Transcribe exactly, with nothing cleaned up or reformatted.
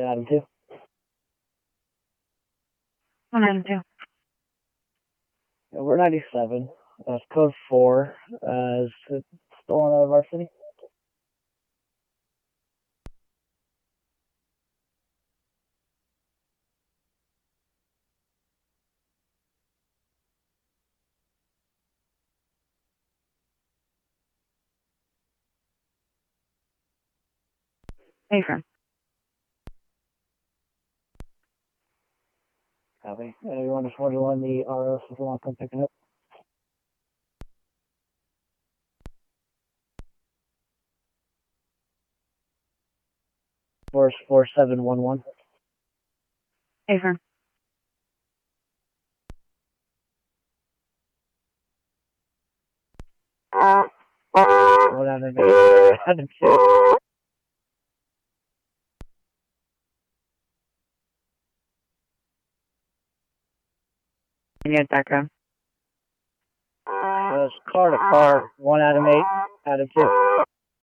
Charlie, Adam two. one Adam two. Yeah, we're ninety-seven. That's code four. Uh, is it stolen out of our city? Affirm. Copy. Uh, you want to forward one the R O if you want to come pick it up? Four four seven one one. Affirm. What Adam two? Adam two. Unit background. Uh, it's car to car. One Adam eight. Adam two.